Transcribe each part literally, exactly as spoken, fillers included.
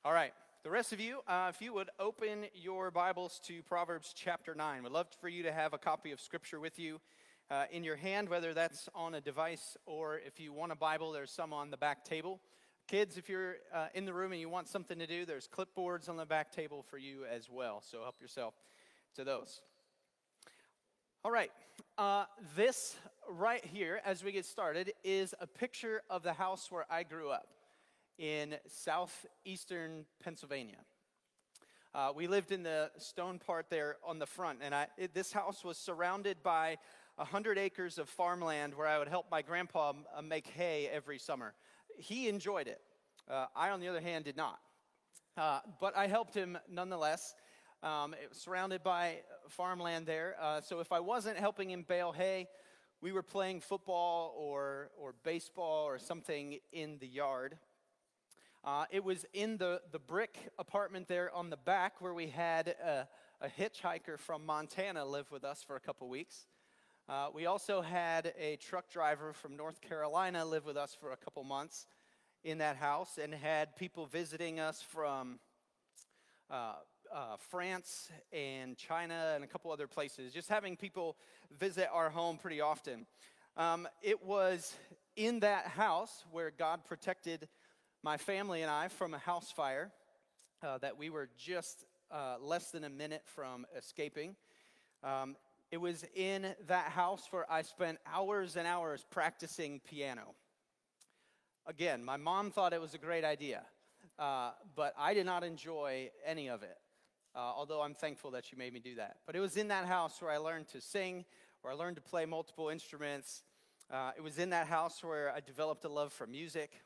All right. The rest of you, uh, if you would open your Bibles to Proverbs chapter nine. We'd love for you to have a copy of Scripture with you uh, in your hand, whether that's on a device or if you want a Bible, there's some on the back table. Kids, if you're uh, in the room and you want something to do, there's clipboards on the back table for you as well. So help yourself to those. All right. Uh, this right here, as we get started, is a picture of the house where I grew up in southeastern Pennsylvania. Uh, we lived in the stone part there on the front, and I, it, this house was surrounded by one hundred acres of farmland where I would help my grandpa uh, make hay every summer. He enjoyed it. Uh, I, on the other hand, did not. Uh, but I helped him nonetheless. Um, it was surrounded by farmland there, uh, so if I wasn't helping him bale hay, we were playing football or, or baseball or something in the yard. Uh, it was in the, the brick apartment there on the back where we had a, a hitchhiker from Montana live with us for a couple weeks. Uh, we also had a truck driver from North Carolina live with us for a couple months in that house, and had people visiting us from uh, uh, France and China and a couple other places, just having people visit our home pretty often. Um, it was in that house where God protected my family and I from a house fire uh, that we were just uh, less than a minute from escaping. Um, it was in that house where I spent hours and hours practicing piano. Again, my mom thought it was a great idea, uh, but I did not enjoy any of it, uh, although I'm thankful that she made me do that. But it was in that house where I learned to sing, where I learned to play multiple instruments. Uh, it was in that house where I developed a love for music.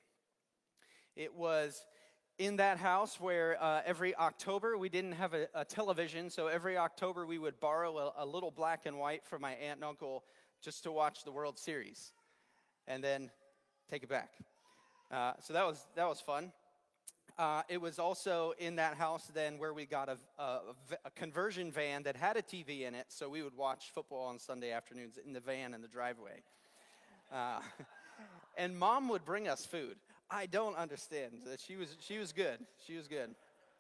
It was in that house where uh, every October, we didn't have a, a television, so every October we would borrow a, a little black and white from my aunt and uncle just to watch the World Series, and then take it back. Uh, so that was that was fun. Uh, it was also in that house then where we got a, a, a conversion van that had a T V in it, so we would watch football on Sunday afternoons in the van in the driveway. Uh, and Mom would bring us food. I don't understand. She was she was good. She was good.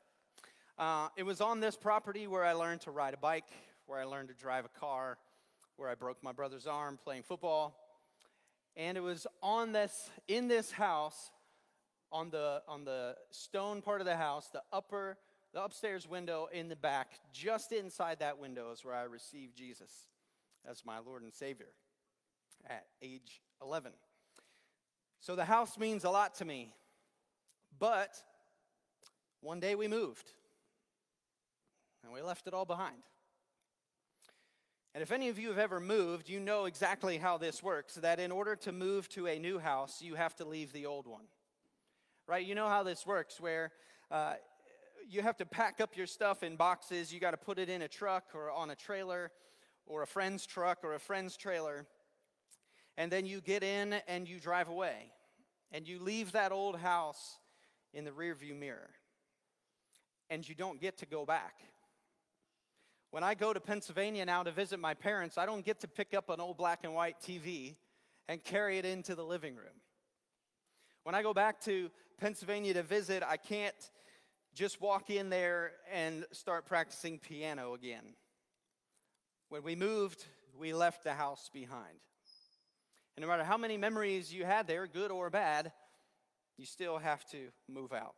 Uh, it was on this property where I learned to ride a bike, where I learned to drive a car, where I broke my brother's arm playing football. And it was on this in this house, on the on the stone part of the house, the upper the upstairs window in the back, just inside that window is where I received Jesus as my Lord and Savior at age eleven. So the house means a lot to me, but one day we moved, and we left it all behind. And if any of you have ever moved, you know exactly how this works, that in order to move to a new house, you have to leave the old one, right? You know how this works, where uh, you have to pack up your stuff in boxes, you got to put it in a truck or on a trailer or a friend's truck or a friend's trailer. And then you get in and you drive away. And you leave that old house in the rearview mirror. And you don't get to go back. When I go to Pennsylvania now to visit my parents, I don't get to pick up an old black and white T V and carry it into the living room. When I go back to Pennsylvania to visit, I can't just walk in there and start practicing piano again. When we moved, we left the house behind. And no matter how many memories you had there, good or bad, you still have to move out.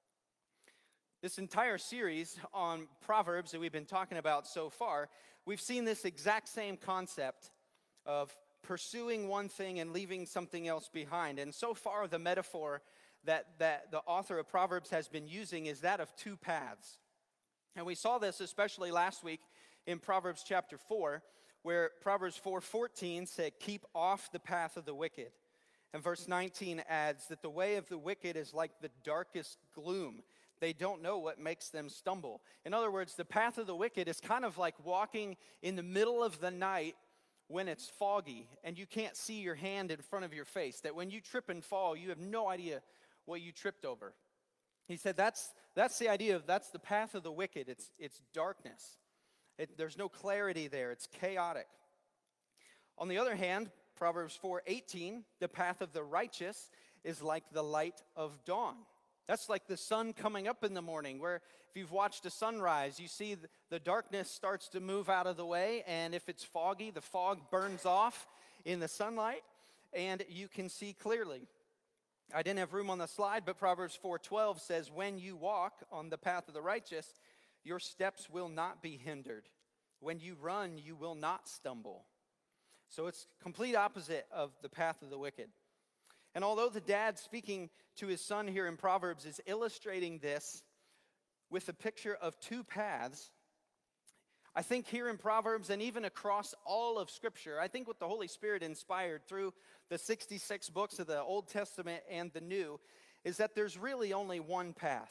This entire series on Proverbs that we've been talking about so far, we've seen this exact same concept of pursuing one thing and leaving something else behind. And so far, the metaphor that, that the author of Proverbs has been using is that of two paths. And we saw this especially last week in Proverbs chapter four, where Proverbs four fourteen said, "Keep off the path of the wicked." And verse nineteen adds that the way of the wicked is like the darkest gloom. They don't know what makes them stumble. In other words, the path of the wicked is kind of like walking in the middle of the night when it's foggy and you can't see your hand in front of your face. That when you trip and fall, you have no idea what you tripped over. He said that's that's the idea of that's the path of the wicked. It's it's darkness. It, there's no clarity there. It's chaotic. On the other hand, Proverbs four eighteen, the path of the righteous is like the light of dawn. That's like the sun coming up in the morning, where if you've watched a sunrise, you see the, the darkness starts to move out of the way, and if it's foggy, the fog burns off in the sunlight, and you can see clearly. I didn't have room on the slide, but Proverbs four twelve says, when you walk on the path of the righteous, your steps will not be hindered. When you run, you will not stumble. So it's complete opposite of the path of the wicked. And although the dad speaking to his son here in Proverbs is illustrating this with a picture of two paths, I think here in Proverbs and even across all of Scripture, I think what the Holy Spirit inspired through the sixty-six books of the Old Testament and the New is that there's really only one path.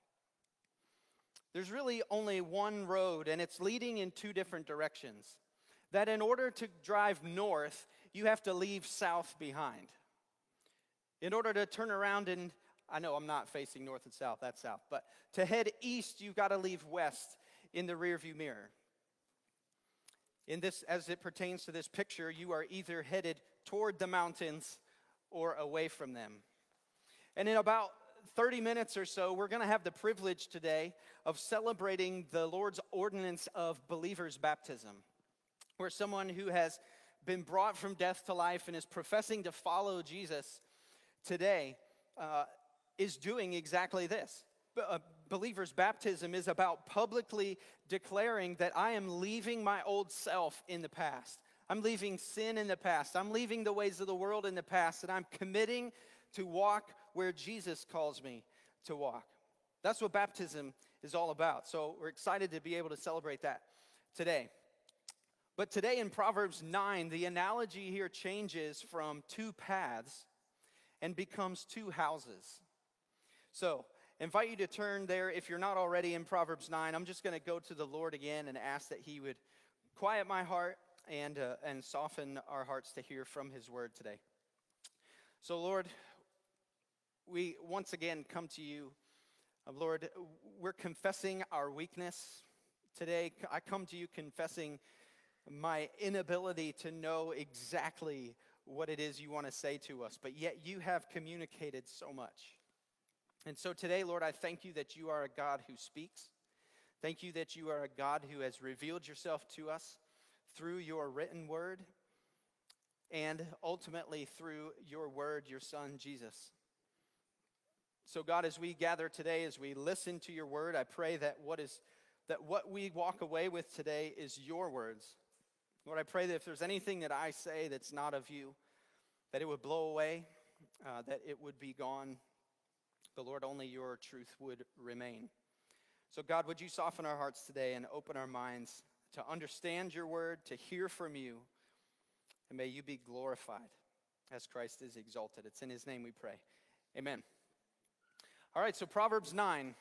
There's really only one road, and it's leading in two different directions. That in order to drive north, you have to leave south behind. In order to turn around and, I know I'm not facing north and south, that's south, but to head east, you've got to leave west in the rearview mirror. In this, as it pertains to this picture, you are either headed toward the mountains or away from them. And in about thirty minutes or so, we're going to have the privilege today of celebrating the Lord's ordinance of believers' baptism, where someone who has been brought from death to life and is professing to follow Jesus today uh, is doing exactly this. A believer's baptism is about publicly declaring that I am leaving my old self in the past. I'm leaving sin in the past. I'm leaving the ways of the world in the past, and I'm committing to walk where Jesus calls me to walk. That's what baptism is all about. So we're excited to be able to celebrate that today. But today in Proverbs nine, the analogy here changes from two paths and becomes two houses. So I invite you to turn there if you're not already in Proverbs nine. I'm just going to go to the Lord again and ask that he would quiet my heart and, uh, and soften our hearts to hear from his word today. So Lord, we once again come to you. Uh, Lord, we're confessing our weakness today. I come to you confessing my inability to know exactly what it is you want to say to us, but yet you have communicated so much. And so today, Lord, I thank you that you are a God who speaks. Thank you that you are a God who has revealed yourself to us through your written word and ultimately through your word, your son, Jesus. So God, as we gather today, as we listen to your word, I pray that what is that what we walk away with today is your words. Lord, I pray that if there's anything that I say that's not of you, that it would blow away, uh, that it would be gone. But Lord, only your truth would remain. So God, would you soften our hearts today and open our minds to understand your word, to hear from you, and may you be glorified as Christ is exalted. It's in his name we pray. Amen. All right, so Proverbs nine,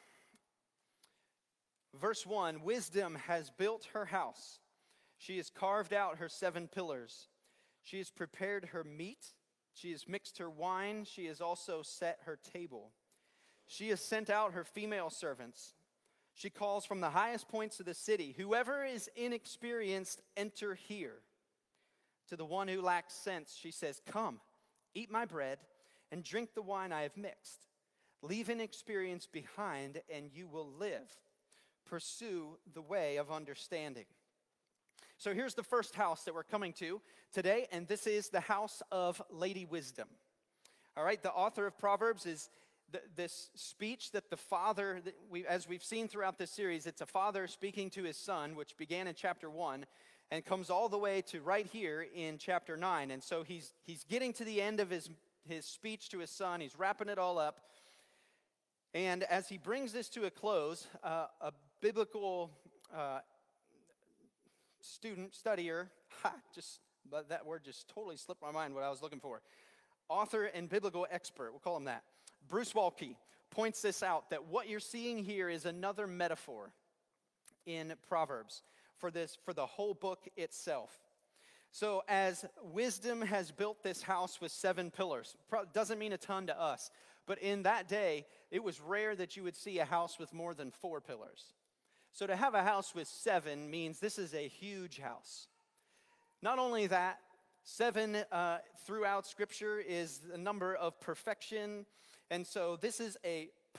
verse one, wisdom has built her house. She has carved out her seven pillars. She has prepared her meat. She has mixed her wine. She has also set her table. She has sent out her female servants. She calls from the highest points of the city, whoever is inexperienced, enter here. To the one who lacks sense, she says, come, eat my bread and drink the wine I have mixed. Leave inexperience behind and you will live. Pursue the way of understanding. So here's the first house that we're coming to today, and this is the house of Lady Wisdom. All right, the author of Proverbs is th- this speech that the father, that we, as we've seen throughout this series, it's a father speaking to his son, which began in chapter one, and comes all the way to right here in chapter nine. And so he's he's getting to the end of his, his speech to his son. He's wrapping it all up. And as he brings this to a close, uh, a biblical uh, student, studier, ha, just but that word just totally slipped my mind what I was looking for. Author and biblical expert, we'll call him that. Bruce Waltke points this out, that what you're seeing here is another metaphor in Proverbs for this, for the whole book itself. So as wisdom has built this house with seven pillars, doesn't mean a ton to us, but in that day, it was rare that you would see a house with more than four pillars. So to have a house with seven means this is a huge house. Not only that, seven uh, throughout Scripture is the number of perfection. And so this is a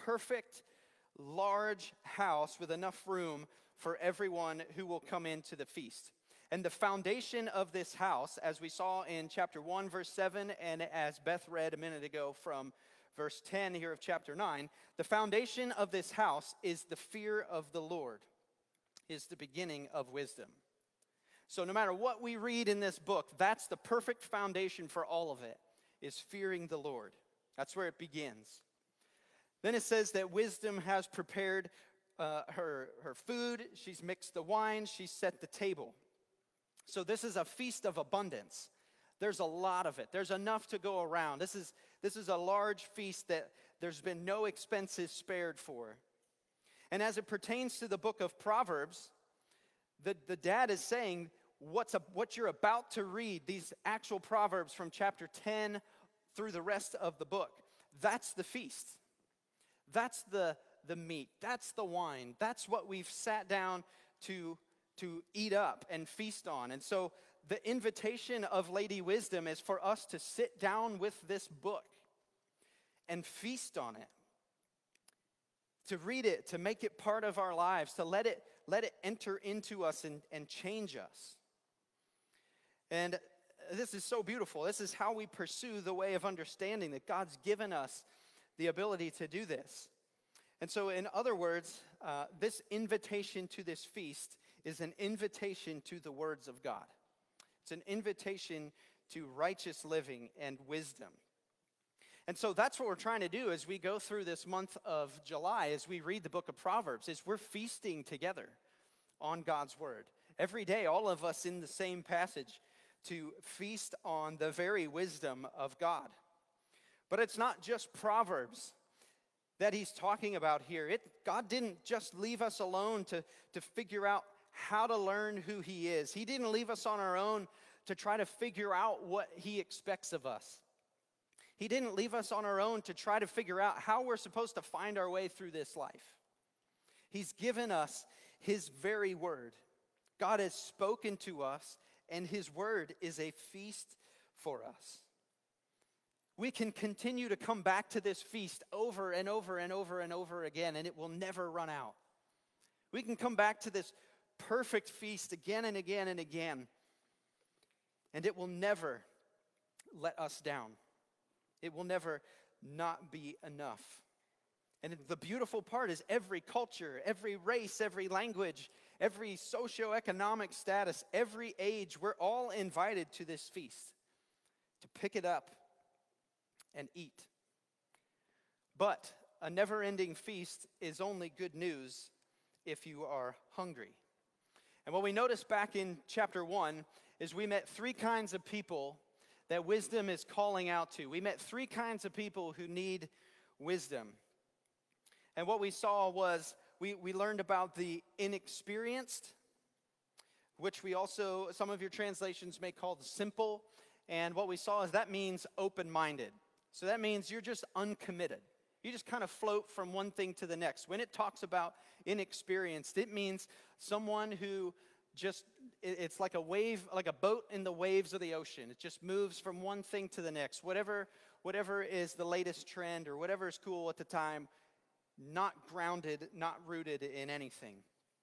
perfect, large house with enough room for everyone who will come into the feast. And the foundation of this house, as we saw in chapter one, verse seven, and as Beth read a minute ago from verse ten here of chapter nine, the foundation of this house is the fear of the Lord, is the beginning of wisdom. So no matter what we read in this book, that's the perfect foundation for all of it, is fearing the Lord. That's where it begins. Then it says that wisdom has prepared uh, her, her food, she's mixed the wine, she's set the table. So this is a feast of abundance. There's a lot of it. There's enough to go around. This is, this is a large feast that there's been no expenses spared for. And as it pertains to the book of Proverbs, the, the dad is saying what's a, what you're about to read, these actual Proverbs from chapter ten through the rest of the book, that's the feast. That's the, the meat. That's the wine. That's what we've sat down to, to eat up and feast on. And so the invitation of Lady Wisdom is for us to sit down with this book and feast on it, to read it, to make it part of our lives, to let it, let it enter into us and, and change us. And this is so beautiful. This is how we pursue the way of understanding that God's given us the ability to do this. And so, in other words, uh, this invitation to this feast is an invitation to the words of God. It's an invitation to righteous living and wisdom. And so that's what we're trying to do as we go through this month of July, as we read the book of Proverbs, is we're feasting together on God's word. Every day, all of us in the same passage to feast on the very wisdom of God. But it's not just Proverbs that he's talking about here. It, God didn't just leave us alone to, to figure out how to learn who he is. He didn't leave us on our own to try to figure out what he expects of us. He didn't leave us on our own to try to figure out how we're supposed to find our way through this life. He's given us his very word. God has spoken to us, and his word is a feast for us. We can continue to come back to this feast over and over and over and over again, and it will never run out. We can come back to this perfect feast again and again and again, and it will never let us down. It will never not be enough. And the beautiful part is every culture, every race, every language, every socioeconomic status, every age, we're all invited to this feast to pick it up and eat. But a never-ending feast is only good news if you are hungry. And what we noticed back in chapter one is we met three kinds of people that wisdom is calling out to. We met three kinds of people who need wisdom. And what we saw was we, we learned about the inexperienced, which we also, some of your translations may call the simple. And what we saw is that means open-minded. So that means you're just uncommitted. You just kind of float from one thing to the next. When it talks about inexperienced, it means someone who just, it's like a wave, like a boat in the waves of the ocean. It just moves from one thing to the next. Whatever, whatever is the latest trend or whatever is cool at the time, not grounded, not rooted in anything.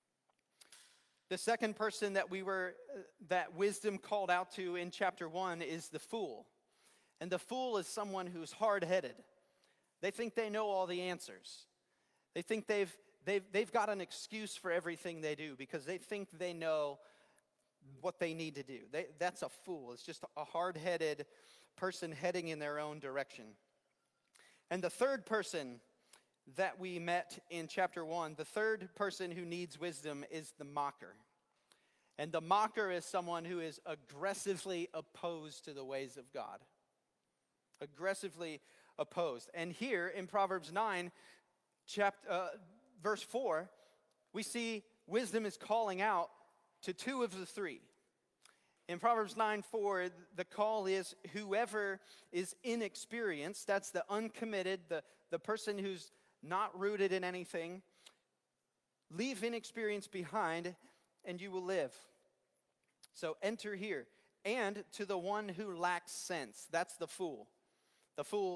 The second person that we were, that wisdom called out to in chapter one is the fool. And the fool is someone who's hard-headed. They think they know all the answers. They think they've, they've, they've got an excuse for everything they do because they think they know what they need to do. They, that's a fool. It's just a hard-headed person heading in their own direction. And the third person that we met in chapter one, the third person who needs wisdom is the mocker. And the mocker is someone who is aggressively opposed to the ways of God. Aggressively opposed. And here in Proverbs nine, chapter, uh, verse four, we see wisdom is calling out to two of the three. In Proverbs nine four, the call is whoever is inexperienced, that's the uncommitted, the, the person who's not rooted in anything, leave inexperience behind and you will live. So enter here. And to the one who lacks sense, that's the fool. The fool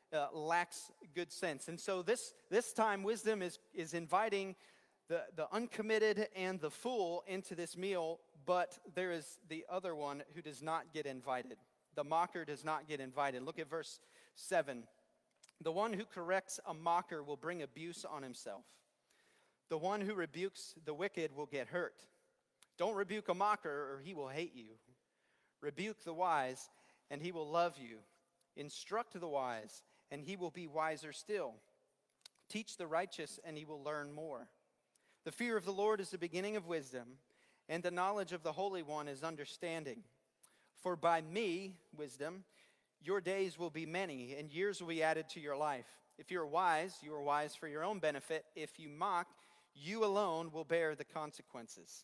uh, lacks good sense. And so this, this time, wisdom is, is inviting the, the uncommitted and the fool into this meal, but there is the other one who does not get invited. The mocker does not get invited. Look at verse seven. The one who corrects a mocker will bring abuse on himself. The one who rebukes the wicked will get hurt. Don't rebuke a mocker, or he will hate you. Rebuke the wise, and he will love you. Instruct the wise, and he will be wiser still. Teach the righteous, and he will learn more. The fear of the Lord is the beginning of wisdom, and the knowledge of the Holy One is understanding. For by me, wisdom, your days will be many, and years will be added to your life. If you are wise, you are wise for your own benefit. If you mock, you alone will bear the consequences.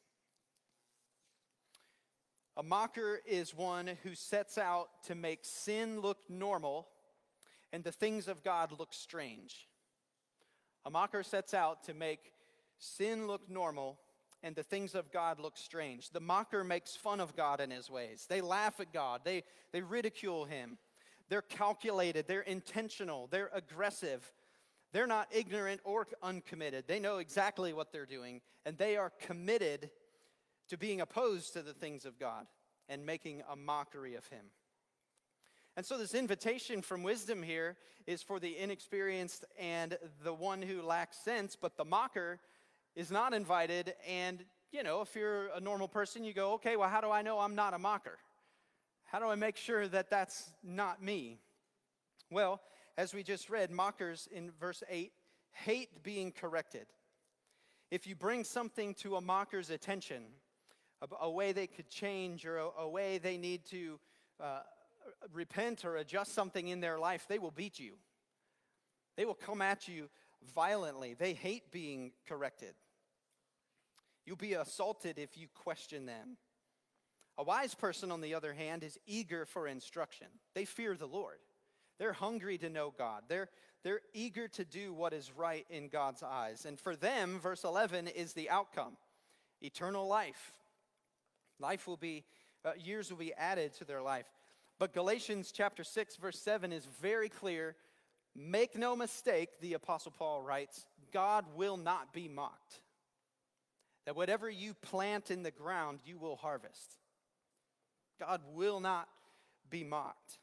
A mocker is one who sets out to make sin look normal and the things of God look strange. A mocker sets out to make sin look normal and the things of God look strange. The mocker makes fun of God and his ways. They laugh at God. They, they ridicule him. They're calculated. They're intentional. They're aggressive. They're not ignorant or uncommitted. They know exactly what they're doing, and they are committed to being opposed to the things of God and making a mockery of him. And so this invitation from wisdom here is for the inexperienced and the one who lacks sense, but the mocker is not invited. And, you know, if you're a normal person, you go, okay, well, how do I know I'm not a mocker? How do I make sure that that's not me? Well, as we just read, mockers in verse eight hate being corrected. If you bring something to a mocker's attention, a, a way they could change or a, a way they need to uh, repent or adjust something in their life, they will beat you. They will come at you violently. They hate being corrected. You'll be assaulted if you question them. A wise person, on the other hand, is eager for instruction. They fear the Lord. They're hungry to know God. They're, they're eager to do what is right in God's eyes. And for them, verse eleven is the outcome. Eternal life. Life will be, uh, years will be added to their life. But Galatians chapter six, verse seven is very clear. Make no mistake, the Apostle Paul writes, God will not be mocked. That whatever you plant in the ground, you will harvest. God will not be mocked.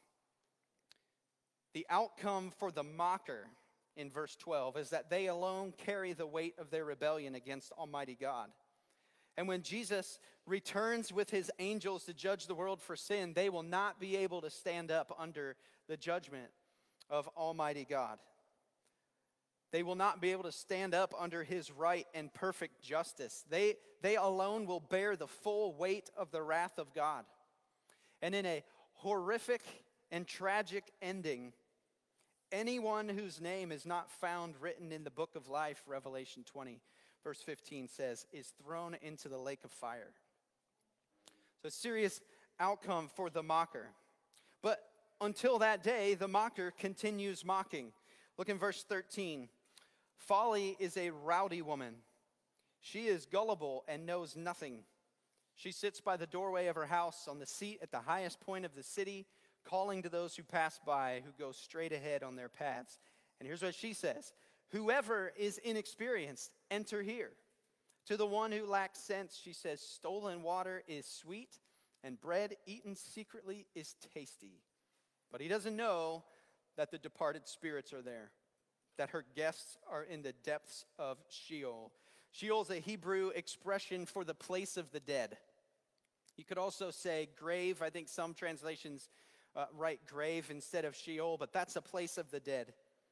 The outcome for the mocker in verse twelve is that they alone carry the weight of their rebellion against Almighty God. And when Jesus returns with his angels to judge the world for sin, they will not be able to stand up under the judgment of Almighty God. They will not be able to stand up under his right and perfect justice. They, they alone will bear the full weight of the wrath of God. And in a horrific and tragic ending, anyone whose name is not found written in the book of life, Revelation twenty, verse fifteen says, is thrown into the lake of fire. So a serious outcome for the mocker. But until that day, the mocker continues mocking. Look in verse thirteen. Folly is a rowdy woman. She is gullible and knows nothing. She sits by the doorway of her house on the seat at the highest point of the city, calling to those who pass by, who go straight ahead on their paths. And here's what she says. Whoever is inexperienced, enter here. To the one who lacks sense, she says, stolen water is sweet, and bread eaten secretly is tasty. But he doesn't know that the departed spirits are there, that her guests are in the depths of Sheol. Sheol is a Hebrew expression for the place of the dead. You could also say grave. I think some translations uh, write grave instead of Sheol, but that's a place of the dead.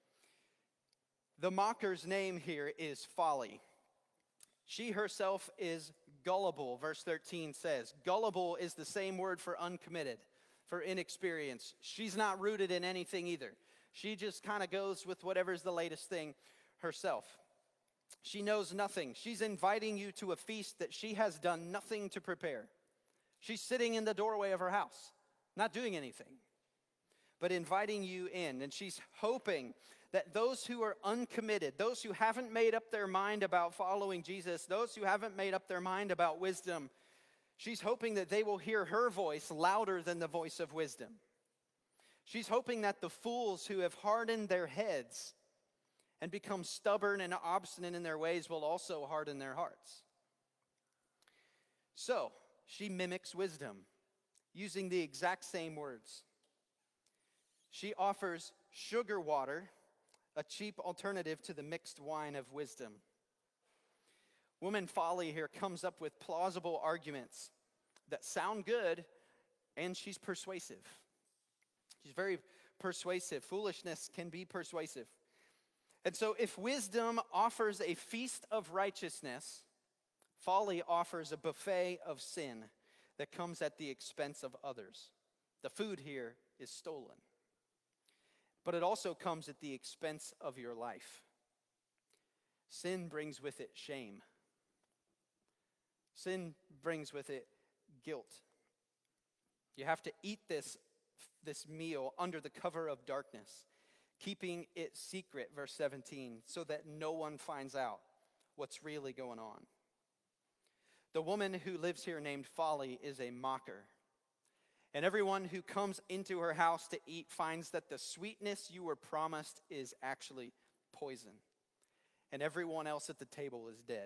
The mocker's name here is Folly. She herself is gullible, verse thirteen says. Gullible is the same word for uncommitted, for inexperienced. She's not rooted in anything either. She just kind of goes with whatever's the latest thing herself. She knows nothing. She's inviting you to a feast that she has done nothing to prepare. She's sitting in the doorway of her house, not doing anything, but inviting you in. And she's hoping that those who are uncommitted, those who haven't made up their mind about following Jesus, those who haven't made up their mind about wisdom, she's hoping that they will hear her voice louder than the voice of wisdom. She's hoping that the fools who have hardened their heads and become stubborn and obstinate in their ways will also harden their hearts. So, she mimics wisdom, using the exact same words. She offers sugar water, a cheap alternative to the mixed wine of wisdom. Woman Folly here comes up with plausible arguments that sound good, and she's persuasive. She's very persuasive. Foolishness can be persuasive. And so if wisdom offers a feast of righteousness, folly offers a buffet of sin that comes at the expense of others. The food here is stolen. But it also comes at the expense of your life. Sin brings with it shame. Sin brings with it guilt. You have to eat this, this meal under the cover of darkness, keeping it secret, verse seventeen, so that no one finds out what's really going on. The woman who lives here named Folly is a mocker. And everyone who comes into her house to eat finds that the sweetness you were promised is actually poison. And everyone else at the table is dead.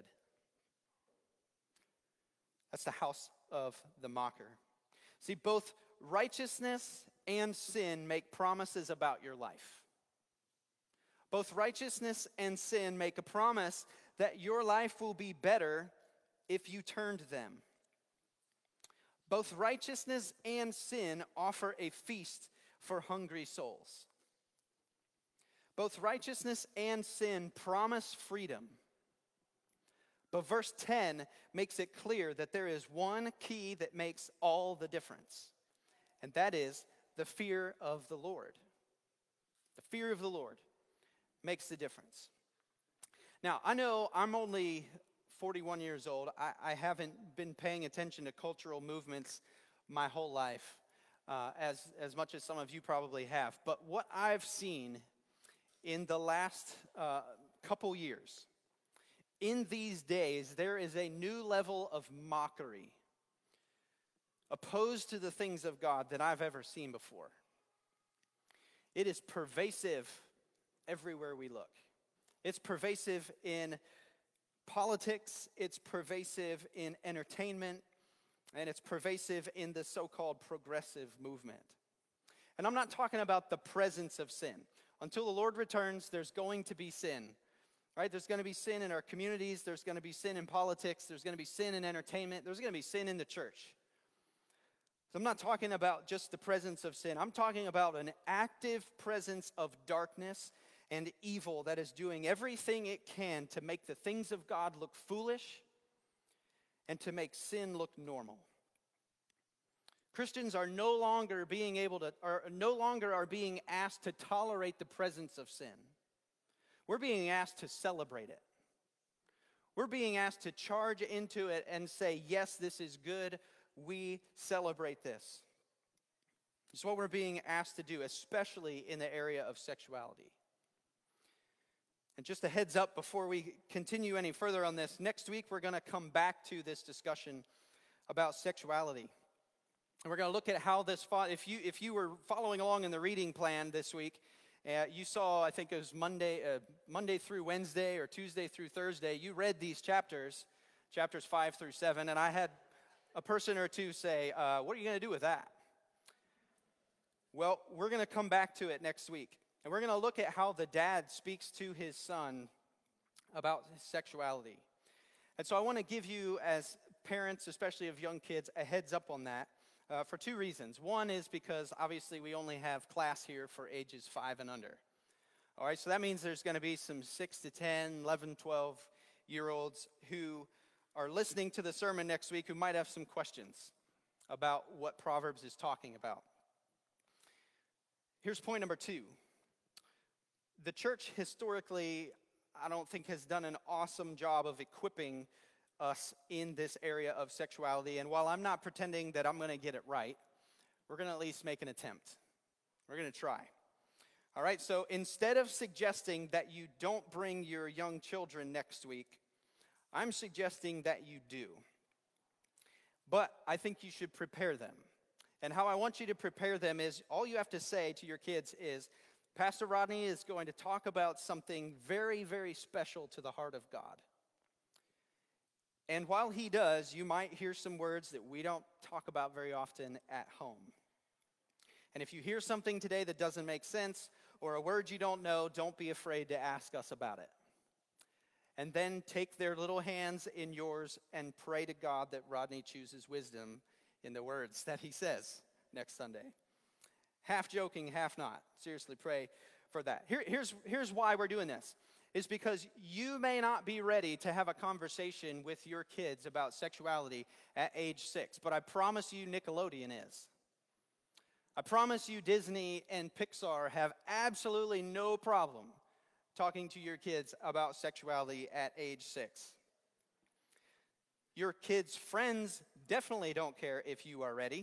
That's the house of the mocker. See, both righteousness and sin make promises about your life. Both righteousness and sin make a promise that your life will be better if you turn to them. Both righteousness and sin offer a feast for hungry souls. Both righteousness and sin promise freedom. But verse ten makes it clear that there is one key that makes all the difference, and that is the fear of the Lord. The fear of the Lord makes the difference. Now, I know I'm only forty-one years old. I, I haven't been paying attention to cultural movements my whole life, uh, as, as much as some of you probably have. But what I've seen in the last uh, couple years, in these days, there is a new level of mockery opposed to the things of God that I've ever seen before. It is pervasive everywhere we look. It's pervasive in politics, it's pervasive in entertainment, and it's pervasive in the so-called progressive movement. And I'm not talking about the presence of sin. Until the Lord returns, there's going to be sin. Right? There's going to be sin in our communities, there's going to be sin in politics, there's going to be sin in entertainment, there's going to be sin in the church. So I'm not talking about just the presence of sin. I'm talking about an active presence of darkness and evil that is doing everything it can to make the things of God look foolish and to make sin look normal. Christians are no longer being able to, are no longer are being asked to tolerate the presence of sin. We're being asked to celebrate it. We're being asked to charge into it and say, yes, this is good. We celebrate this. It's what we're being asked to do, especially in the area of sexuality. And just a heads up before we continue any further on this, next week we're going to come back to this discussion about sexuality. And we're going to look at how this, fo- if you if you were following along in the reading plan this week, uh, you saw, I think it was Monday, uh, Monday through Wednesday or Tuesday through Thursday, you read these chapters, chapters five through seven, and I had a person or two say, uh, what are you going to do with that? Well, we're going to come back to it next week. And we're going to look at how the dad speaks to his son about his sexuality. And so I want to give you, as parents, especially of young kids, a heads up on that uh, for two reasons. One is because obviously we only have class here for ages five and under. All right, so that means there's going to be some six to ten, eleven, twelve-year-olds who are listening to the sermon next week who might have some questions about what Proverbs is talking about. Here's point number two. The church historically, I don't think, has done an awesome job of equipping us in this area of sexuality. And while I'm not pretending that I'm going to get it right, we're going to at least make an attempt. We're going to try. All right, so instead of suggesting that you don't bring your young children next week, I'm suggesting that you do. But I think you should prepare them. And how I want you to prepare them is all you have to say to your kids is, Pastor Rodney is going to talk about something very, very special to the heart of God. And while he does, you might hear some words that we don't talk about very often at home. And if you hear something today that doesn't make sense or a word you don't know, don't be afraid to ask us about it. And then take their little hands in yours and pray to God that Rodney chooses wisdom in the words that he says next Sunday. Half joking, half not. Seriously, pray for that. Here, here's, here's why we're doing this. Is because you may not be ready to have a conversation with your kids about sexuality at age six, but I promise you Nickelodeon is. I promise you Disney and Pixar have absolutely no problem talking to your kids about sexuality at age six. Your kids' friends definitely don't care if you are ready.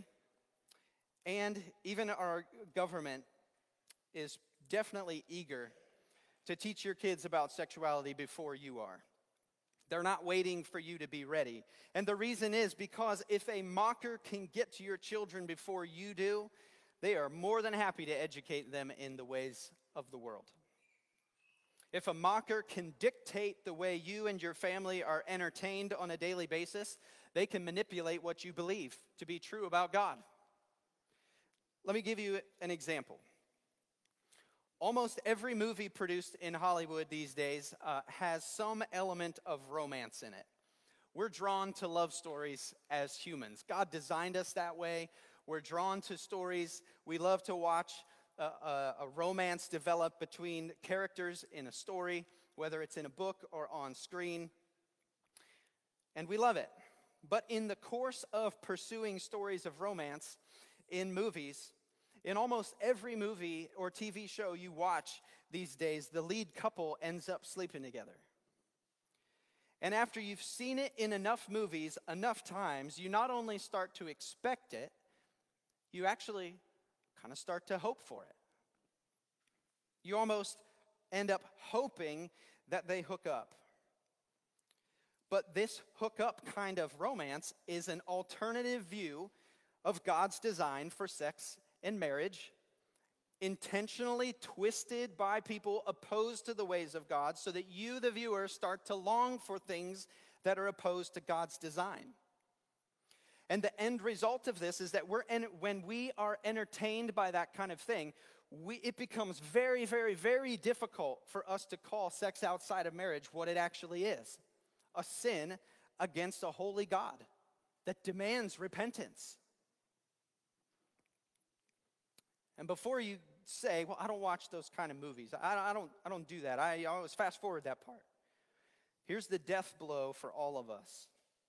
And even our government is definitely eager to teach your kids about sexuality before you are. They're not waiting for you to be ready. And the reason is because if a mocker can get to your children before you do, they are more than happy to educate them in the ways of the world. If a mocker can dictate the way you and your family are entertained on a daily basis, they can manipulate what you believe to be true about God. Let me give you an example. Almost every movie produced in Hollywood these days uh, has some element of romance in it. We're drawn to love stories as humans. God designed us that way. We're drawn to stories. We love to watch a, a, a romance develop between characters in a story, whether it's in a book or on screen. And we love it. But in the course of pursuing stories of romance in movies, in almost every movie or T V show you watch these days, the lead couple ends up sleeping together. And after you've seen it in enough movies, enough times, you not only start to expect it, you actually kind of start to hope for it. You almost end up hoping that they hook up. But this hookup kind of romance is an alternative view of God's design for sex and marriage, intentionally twisted by people opposed to the ways of God so that you, the viewer, start to long for things that are opposed to God's design. And the end result of this is that we're en- when we are entertained by that kind of thing, we, it becomes very, very, very difficult for us to call sex outside of marriage what it actually is. A sin against a holy God that demands repentance. And before you say, well, I don't watch those kind of movies. I, I, don't, I don't do that. I, I always fast forward that part. Here's the death blow for all of us.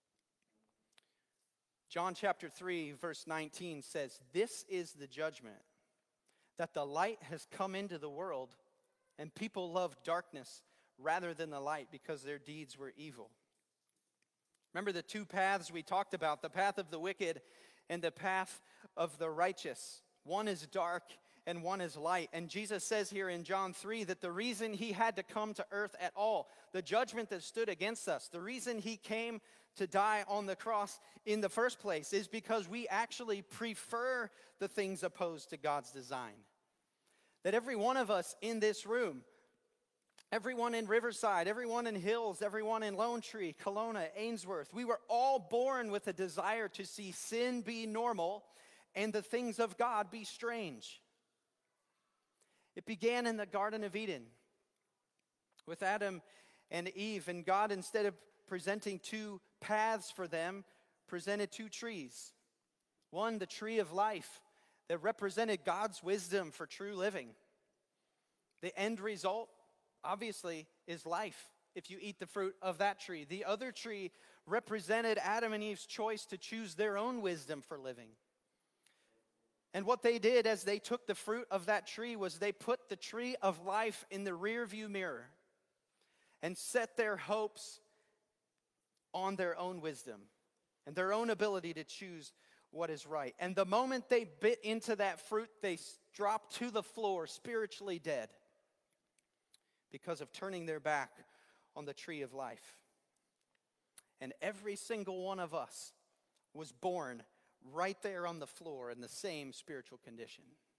John chapter three, verse nineteen says, "This is the judgment, that the light has come into the world, and people love darkness rather than the light because their deeds were evil." Remember the two paths we talked about, the path of the wicked and the path of the righteous. One is dark and one is light. And Jesus says here in John three that the reason he had to come to earth at all, the judgment that stood against us, the reason he came to die on the cross in the first place is because we actually prefer the things opposed to God's design. That every one of us in this room, everyone in Riverside, everyone in Hills, everyone in Lone Tree, Kelowna, Ainsworth, we were all born with a desire to see sin be normal and the things of God be strange. It began in the Garden of Eden with Adam and Eve, and God, instead of presenting two paths for them, presented two trees. One, the tree of life that represented God's wisdom for true living. The end result, obviously, is life if you eat the fruit of that tree. The other tree represented Adam and Eve's choice to choose their own wisdom for living. And what they did as they took the fruit of that tree was they put the tree of life in the rearview mirror and set their hopes on their own wisdom and their own ability to choose what is right. And the moment they bit into that fruit, they dropped to the floor spiritually dead because of turning their back on the tree of life. And every single one of us was born right there on the floor in the same spiritual condition.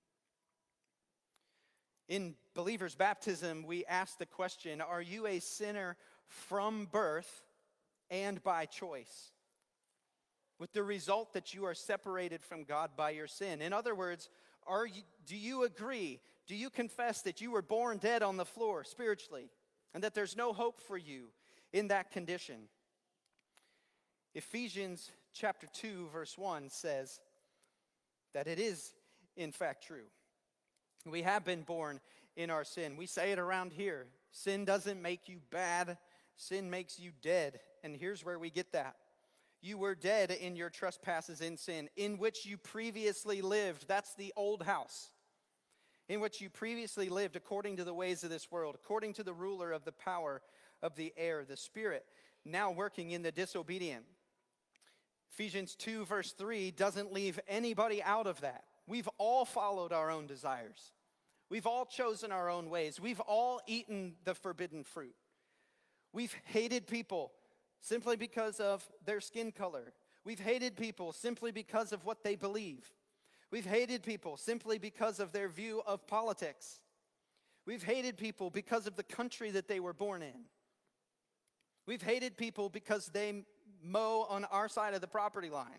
In believer's baptism, we ask the question, are you a sinner from birth and by choice? With the result that you are separated from God by your sin. In other words, are you, do you agree? Do you confess that you were born dead on the floor spiritually and that there's no hope for you in that condition? Ephesians chapter two verse one says that it is in fact true. We have been born in our sin. We say it around here. Sin doesn't make you bad. Sin makes you dead. And here's where we get that. You were dead in your trespasses in sin, in which you previously lived. That's the old house. In which you previously lived according to the ways of this world, according to the ruler of the power of the air, the Spirit, now working in the disobedient. Ephesians two verse three doesn't leave anybody out of that. We've all followed our own desires. We've all chosen our own ways. We've all eaten the forbidden fruit. We've hated people simply because of their skin color. We've hated people simply because of what they believe. We've hated people simply because of their view of politics. We've hated people because of the country that they were born in. We've hated people because they mow on our side of the property line.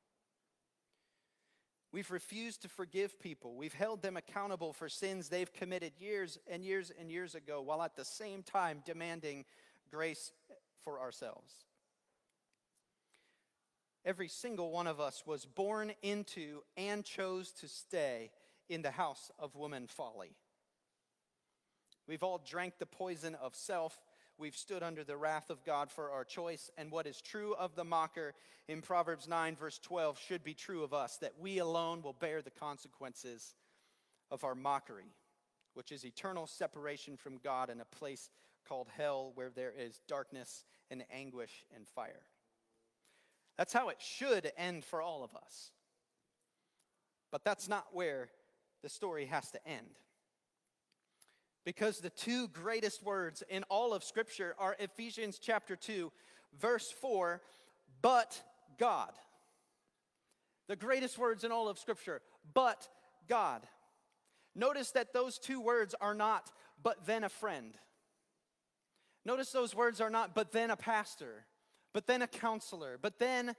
We've refused to forgive people. We've held them accountable for sins they've committed years and years and years ago, while at the same time demanding grace for ourselves. Every single one of us was born into and chose to stay in the house of woman folly. We've all drank the poison of self. We've stood under the wrath of God for our choice. And what is true of the mocker in Proverbs nine verse twelve should be true of us, that we alone will bear the consequences of our mockery, which is eternal separation from God in a place called hell, where there is darkness and anguish and fire. That's how it should end for all of us. But that's not where the story has to end. Because the two greatest words in all of Scripture are Ephesians chapter two, verse four, but God. The greatest words in all of Scripture, but God. Notice that those two words are not, but then a friend. Notice those words are not, but then a pastor, but then a counselor, but then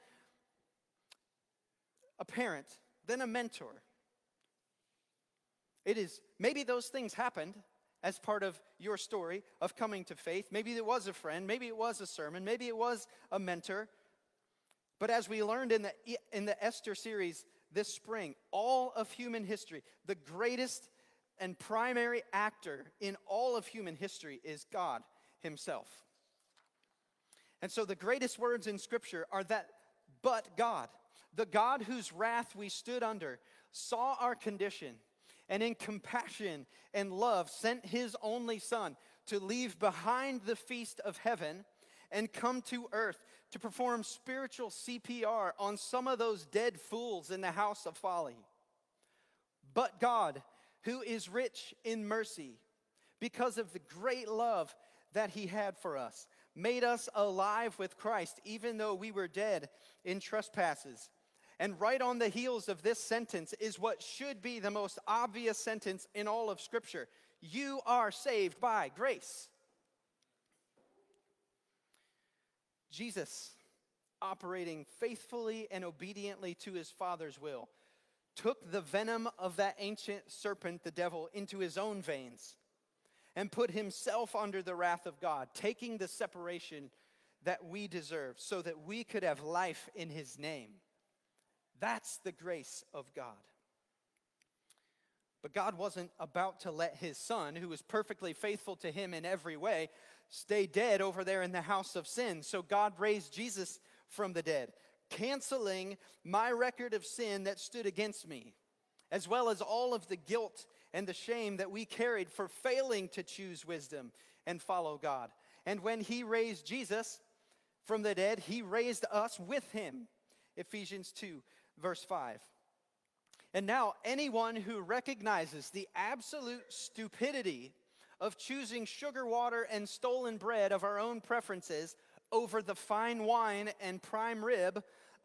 a parent, then a mentor. It is, maybe those things happened as part of your story of coming to faith. Maybe it was a friend, maybe it was a sermon, maybe it was a mentor. But as we learned in the, in the Esther series this spring, all of human history, the greatest and primary actor in all of human history is God Himself. And so the greatest words in Scripture are that, but God, the God whose wrath we stood under, saw our condition, and in compassion and love sent His only Son to leave behind the feast of heaven and come to earth to perform spiritual C P R on some of those dead fools in the house of folly. But God, who is rich in mercy, because of the great love that He had for us, made us alive with Christ, even though we were dead in trespasses. And right on the heels of this sentence is what should be the most obvious sentence in all of Scripture. You are saved by grace. Jesus, operating faithfully and obediently to His Father's will, took the venom of that ancient serpent, the devil, into His own veins and put Himself under the wrath of God, taking the separation that we deserve so that we could have life in His name. That's the grace of God. But God wasn't about to let His Son, who was perfectly faithful to Him in every way, stay dead over there in the house of sin. So God raised Jesus from the dead, canceling my record of sin that stood against me, as well as all of the guilt and the shame that we carried for failing to choose wisdom and follow God. And when He raised Jesus from the dead, He raised us with Him. Ephesians two, verse five. And now anyone who recognizes the absolute stupidity of choosing sugar water and stolen bread of our own preferences over the fine wine and prime rib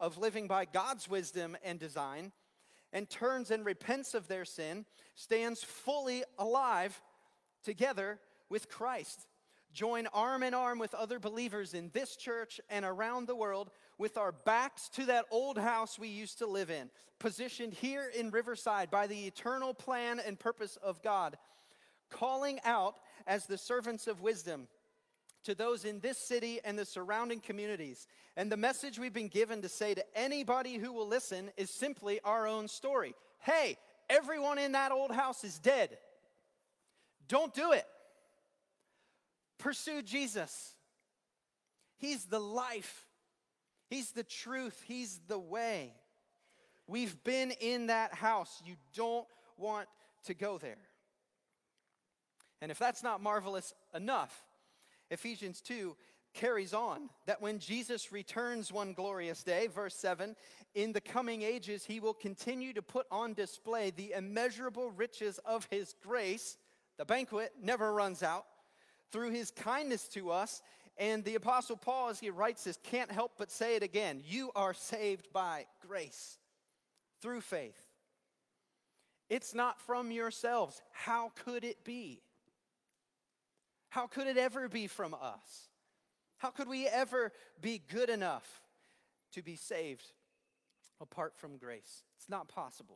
of living by God's wisdom and design, and turns and repents of their sin, stands fully alive together with Christ. Join arm in arm with other believers in this church and around the world with our backs to that old house we used to live in, positioned here in Riverside by the eternal plan and purpose of God, calling out as the servants of wisdom to those in this city and the surrounding communities. And the message we've been given to say to anybody who will listen is simply our own story. Hey, everyone in that old house is dead. Don't do it. Pursue Jesus. He's the life. He's the truth. He's the way. We've been in that house. You don't want to go there. And if that's not marvelous enough, Ephesians two carries on that when Jesus returns one glorious day, verse seven, in the coming ages he will continue to put on display the immeasurable riches of his grace. The banquet never runs out. Through his kindness to us. And the Apostle Paul, as he writes this, can't help but say it again. You are saved by grace through faith. It's not from yourselves. How could it be? How could it ever be from us? How could we ever be good enough to be saved apart from grace? It's not possible.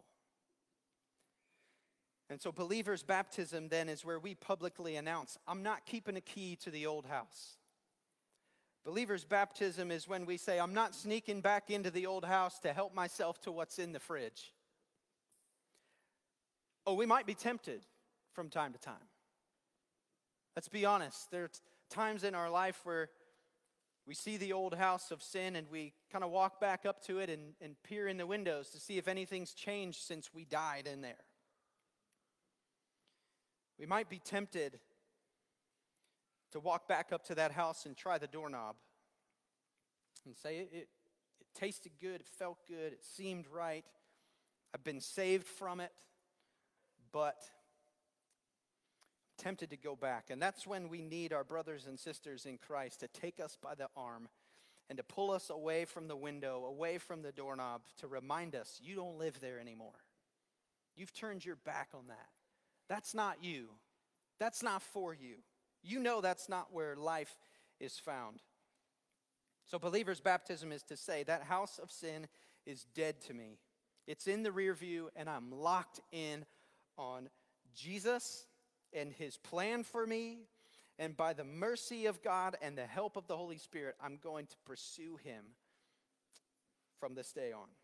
And so believers' baptism then is where we publicly announce, I'm not keeping a key to the old house. Believers' baptism is when we say, I'm not sneaking back into the old house to help myself to what's in the fridge. Oh, we might be tempted from time to time. Let's be honest. There are times in our life where we see the old house of sin and we kind of walk back up to it and, and peer in the windows to see if anything's changed since we died in there. We might be tempted to walk back up to that house and try the doorknob and say, it, it, it tasted good, it felt good, it seemed right. I've been saved from it, but I'm tempted to go back. And that's when we need our brothers and sisters in Christ to take us by the arm and to pull us away from the window, away from the doorknob, to remind us, you don't live there anymore. You've turned your back on that. That's not you. That's not for you. You know that's not where life is found. So believers' baptism is to say, that house of sin is dead to me. It's in the rear view, and I'm locked in on Jesus and his plan for me. And by the mercy of God and the help of the Holy Spirit, I'm going to pursue him from this day on.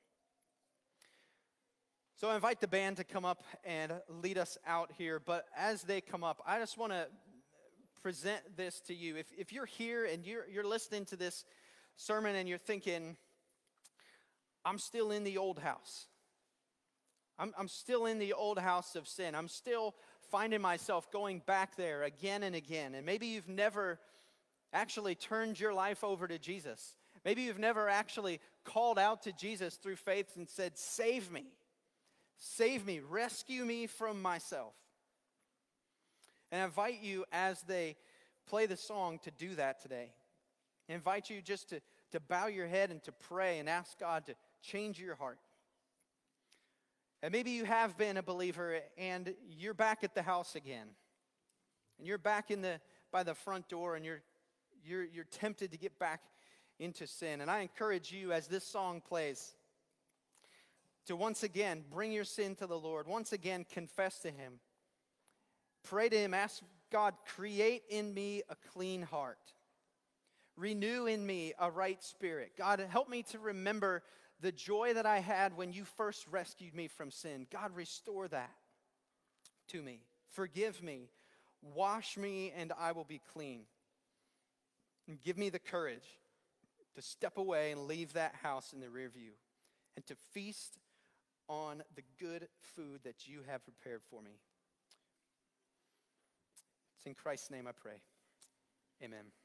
So I invite the band to come up and lead us out here. But as they come up, I just want to present this to you. If, if you're here and you're, you're listening to this sermon and you're thinking, I'm still in the old house. I'm, I'm still in the old house of sin. I'm still finding myself going back there again and again. And maybe you've never actually turned your life over to Jesus. Maybe you've never actually called out to Jesus through faith and said, save me. Save me, rescue me from myself. And I invite you as they play the song to do that today. I invite you just to, to bow your head and to pray and ask God to change your heart. And maybe you have been a believer and you're back at the house again. And you're back in the by the front door and you're you're you're tempted to get back into sin. And I encourage you as this song plays to once again bring your sin to the Lord. Once again confess to him. Pray to him. Ask God, create in me a clean heart. Renew in me a right spirit. God, help me to remember the joy that I had when you first rescued me from sin. God, restore that to me. Forgive me. Wash me and I will be clean. And give me the courage to step away and leave that house in the rear view and to feast on the good food that you have prepared for me. It's in Christ's name I pray. Amen.